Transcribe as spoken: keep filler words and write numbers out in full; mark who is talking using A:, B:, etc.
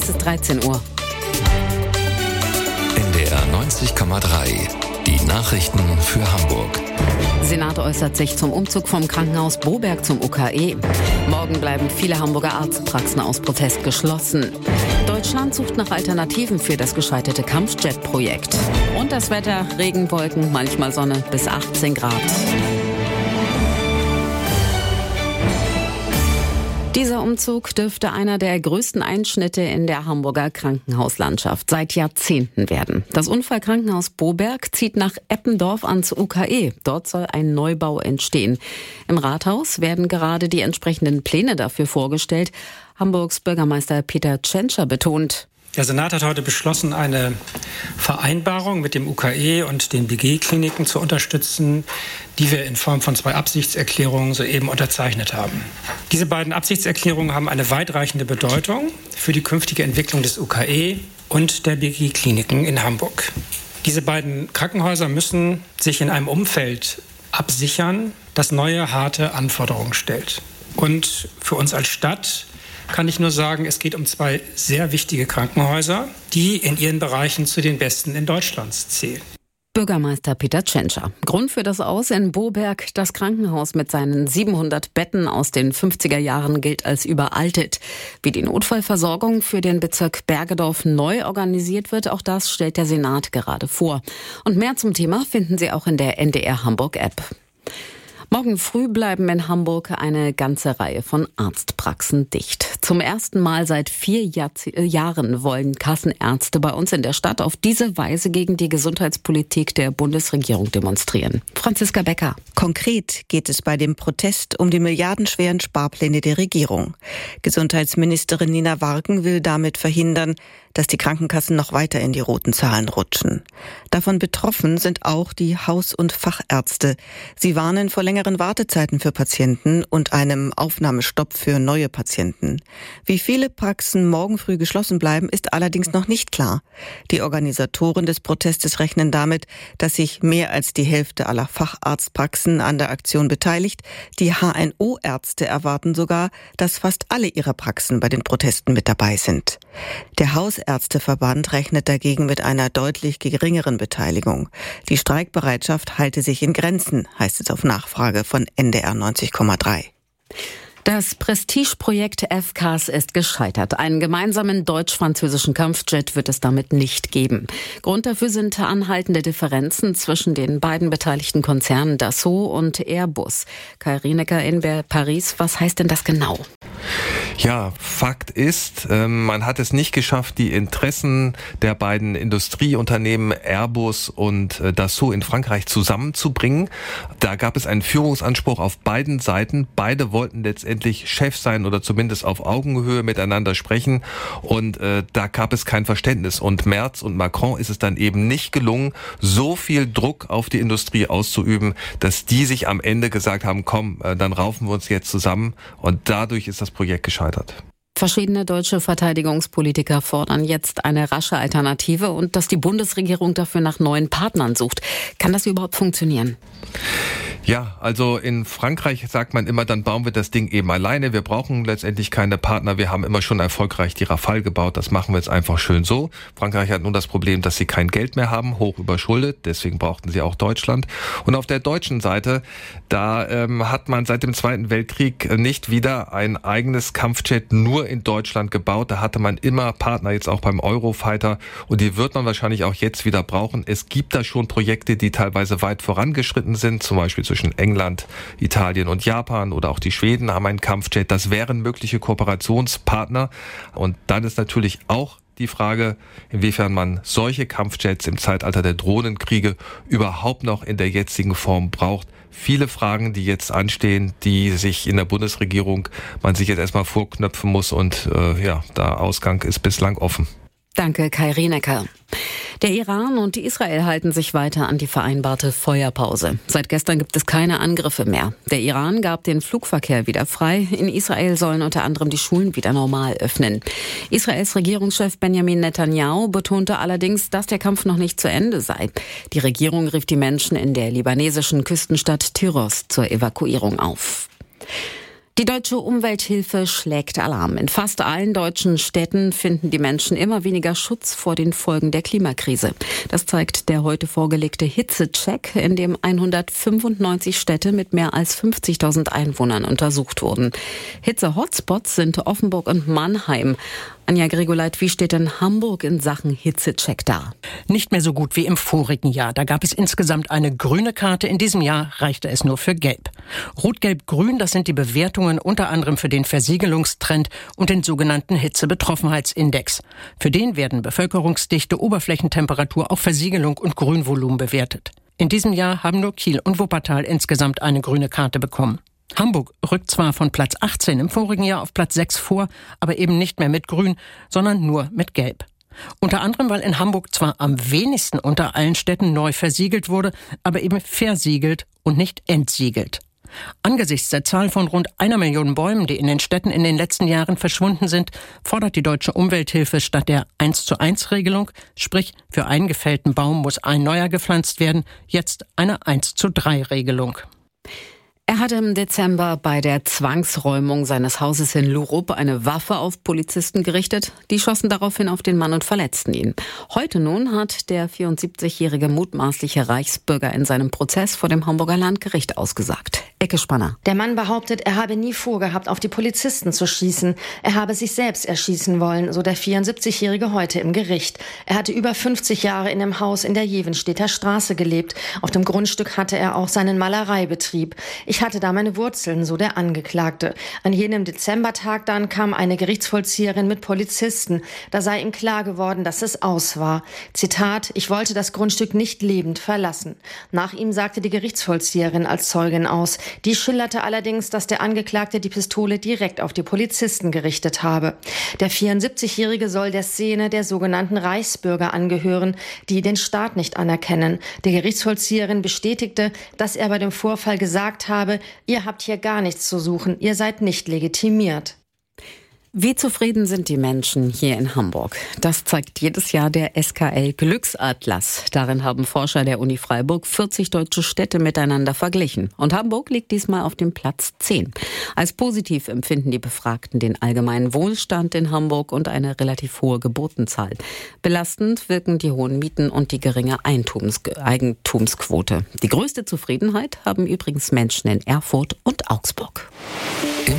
A: Es ist dreizehn Uhr.
B: N D R neunzig Komma drei. Die Nachrichten für Hamburg.
A: Senat äußert sich zum Umzug vom Krankenhaus Boberg zum U K E. Morgen bleiben viele Hamburger Arztpraxen aus Protest geschlossen. Deutschland sucht nach Alternativen für das gescheiterte Kampfjet-Projekt. Und das Wetter, Regenwolken, manchmal Sonne bis achtzehn Grad. Dieser Umzug dürfte einer der größten Einschnitte in der Hamburger Krankenhauslandschaft seit Jahrzehnten werden. Das Unfallkrankenhaus Boberg zieht nach Eppendorf ans U K E. Dort soll ein Neubau entstehen. Im Rathaus werden gerade die entsprechenden Pläne dafür vorgestellt. Hamburgs Bürgermeister Peter Tschentscher betont:
C: Der Senat hat heute beschlossen, eine Vereinbarung mit dem U K E und den B G-Kliniken zu unterstützen, die wir in Form von zwei Absichtserklärungen soeben unterzeichnet haben. Diese beiden Absichtserklärungen haben eine weitreichende Bedeutung für die künftige Entwicklung des U K E und der B G-Kliniken in Hamburg. Diese beiden Krankenhäuser müssen sich in einem Umfeld absichern, das neue, harte Anforderungen stellt. Und für uns als Stadt kann ich nur sagen, es geht um zwei sehr wichtige Krankenhäuser, die in ihren Bereichen zu den besten in Deutschland zählen.
A: Bürgermeister Peter Tschentscher. Grund für das Aus in Boberg: Das Krankenhaus mit seinen siebenhundert Betten aus den fünfziger Jahren gilt als überaltet. Wie die Notfallversorgung für den Bezirk Bergedorf neu organisiert wird, auch das stellt der Senat gerade vor. Und mehr zum Thema finden Sie auch in der N D R Hamburg App. Morgen früh bleiben in Hamburg eine ganze Reihe von Arztpraxen dicht. Zum ersten Mal seit vier Jahrze- Jahren wollen Kassenärzte bei uns in der Stadt auf diese Weise gegen die Gesundheitspolitik der Bundesregierung demonstrieren. Franziska Becker.
D: Konkret geht es bei dem Protest um die milliardenschweren Sparpläne der Regierung. Gesundheitsministerin Nina Warken will damit verhindern, dass die Krankenkassen noch weiter in die roten Zahlen rutschen. Davon betroffen sind auch die Haus- und Fachärzte. Sie warnen vor längeren Wartezeiten für Patienten und einem Aufnahmestopp für neue Patienten. Wie viele Praxen morgen früh geschlossen bleiben, ist allerdings noch nicht klar. Die Organisatoren des Protestes rechnen damit, dass sich mehr als die Hälfte aller Facharztpraxen an der Aktion beteiligt. Die H N O-Ärzte erwarten sogar, dass fast alle ihrer Praxen bei den Protesten mit dabei sind. Der Hausärzteverband rechnet dagegen mit einer deutlich geringeren Beteiligung. Die Streikbereitschaft halte sich in Grenzen, heißt es auf Nachfrage von N D R neunzig Komma drei.
A: Das Prestigeprojekt F C A S ist gescheitert. Einen gemeinsamen deutsch-französischen Kampfjet wird es damit nicht geben. Grund dafür sind anhaltende Differenzen zwischen den beiden beteiligten Konzernen Dassault und Airbus. Kai Rienecker in Paris, was heißt denn das genau?
E: Ja, Fakt ist, man hat es nicht geschafft, die Interessen der beiden Industrieunternehmen Airbus und Dassault in Frankreich zusammenzubringen. Da gab es einen Führungsanspruch auf beiden Seiten. Beide wollten letztendlich Chef sein oder zumindest auf Augenhöhe miteinander sprechen. Und äh, da gab es kein Verständnis. Und Merz und Macron ist es dann eben nicht gelungen, so viel Druck auf die Industrie auszuüben, dass die sich am Ende gesagt haben, komm, äh, dann raufen wir uns jetzt zusammen. Und dadurch ist das Projekt gescheitert.
A: Verschiedene deutsche Verteidigungspolitiker fordern jetzt eine rasche Alternative und dass die Bundesregierung dafür nach neuen Partnern sucht. Kann das überhaupt funktionieren?
E: Ja, also in Frankreich sagt man immer, dann bauen wir das Ding eben alleine. Wir brauchen letztendlich keine Partner. Wir haben immer schon erfolgreich die Rafale gebaut. Das machen wir jetzt einfach schön so. Frankreich hat nun das Problem, dass sie kein Geld mehr haben, hoch überschuldet. Deswegen brauchten sie auch Deutschland. Und auf der deutschen Seite, da ähm, hat man seit dem Zweiten Weltkrieg nicht wieder ein eigenes Kampfjet nur in Deutschland gebaut. Da hatte man immer Partner, jetzt auch beim Eurofighter. Und die wird man wahrscheinlich auch jetzt wieder brauchen. Es gibt da schon Projekte, die teilweise weit vorangeschritten sind, zum Beispiel zwischen England, Italien und Japan oder auch die Schweden haben einen Kampfjet. Das wären mögliche Kooperationspartner. Und dann ist natürlich auch die Frage, inwiefern man solche Kampfjets im Zeitalter der Drohnenkriege überhaupt noch in der jetzigen Form braucht. Viele Fragen, die jetzt anstehen, die sich in der Bundesregierung man sich jetzt erstmal vorknöpfen muss und äh, ja, der Ausgang ist bislang offen.
A: Danke, Kai Rienecker. Der Iran und Israel halten sich weiter an die vereinbarte Feuerpause. Seit gestern gibt es keine Angriffe mehr. Der Iran gab den Flugverkehr wieder frei. In Israel sollen unter anderem die Schulen wieder normal öffnen. Israels Regierungschef Benjamin Netanyahu betonte allerdings, dass der Kampf noch nicht zu Ende sei. Die Regierung rief die Menschen in der libanesischen Küstenstadt Tyros zur Evakuierung auf. Die Deutsche Umwelthilfe schlägt Alarm. In fast allen deutschen Städten finden die Menschen immer weniger Schutz vor den Folgen der Klimakrise. Das zeigt der heute vorgelegte Hitzecheck, in dem hundertfünfundneunzig Städte mit mehr als fünfzigtausend Einwohnern untersucht wurden. Hitze-Hotspots sind Offenburg und Mannheim. Anja Grigoleit, wie steht denn Hamburg in Sachen Hitzecheck da?
F: Nicht mehr so gut wie im vorigen Jahr. Da gab es insgesamt eine grüne Karte. In diesem Jahr reichte es nur für gelb. Rot, Gelb, Grün, das sind die Bewertungen unter anderem für den Versiegelungstrend und den sogenannten Hitzebetroffenheitsindex. Für den werden Bevölkerungsdichte, Oberflächentemperatur, auch Versiegelung und Grünvolumen bewertet. In diesem Jahr haben nur Kiel und Wuppertal insgesamt eine grüne Karte bekommen. Hamburg rückt zwar von Platz achtzehn im vorigen Jahr auf Platz sechs vor, aber eben nicht mehr mit Grün, sondern nur mit Gelb. Unter anderem, weil in Hamburg zwar am wenigsten unter allen Städten neu versiegelt wurde, aber eben versiegelt und nicht entsiegelt. Angesichts der Zahl von rund einer Million Bäumen, die in den Städten in den letzten Jahren verschwunden sind, fordert die Deutsche Umwelthilfe statt der eins zu eins Regelung, sprich für einen gefällten Baum muss ein neuer gepflanzt werden, jetzt eine eins zu drei Regelung.
A: Er hatte im Dezember bei der Zwangsräumung seines Hauses in Lurup eine Waffe auf Polizisten gerichtet. Die schossen daraufhin auf den Mann und verletzten ihn. Heute nun hat der vierundsiebzigjährige mutmaßliche Reichsbürger in seinem Prozess vor dem Hamburger Landgericht ausgesagt. Ecke Spanner.
G: Der Mann behauptet, er habe nie vorgehabt, auf die Polizisten zu schießen. Er habe sich selbst erschießen wollen, so der vierundsiebzigjährige heute im Gericht. Er hatte über fünfzig Jahre in dem Haus in der Jevenstedter Straße gelebt. Auf dem Grundstück hatte er auch seinen Malereibetrieb. Ich hatte da meine Wurzeln, so der Angeklagte. An jenem Dezembertag dann kam eine Gerichtsvollzieherin mit Polizisten. Da sei ihm klar geworden, dass es aus war. Zitat, ich wollte das Grundstück nicht lebend verlassen. Nach ihm sagte die Gerichtsvollzieherin als Zeugin aus. Die schilderte allerdings, dass der Angeklagte die Pistole direkt auf die Polizisten gerichtet habe. Der vierundsiebzigjährige soll der Szene der sogenannten Reichsbürger angehören, die den Staat nicht anerkennen. Die Gerichtsvollzieherin bestätigte, dass er bei dem Vorfall gesagt habe, ihr habt hier gar nichts zu suchen, ihr seid nicht legitimiert.
A: Wie zufrieden sind die Menschen hier in Hamburg? Das zeigt jedes Jahr der S K L Glücksatlas. Darin haben Forscher der Uni Freiburg vierzig deutsche Städte miteinander verglichen. Und Hamburg liegt diesmal auf dem Platz zehn. Als positiv empfinden die Befragten den allgemeinen Wohlstand in Hamburg und eine relativ hohe Geburtenzahl. Belastend wirken die hohen Mieten und die geringe Eintums- Eigentumsquote. Die größte Zufriedenheit haben übrigens Menschen in Erfurt und Augsburg.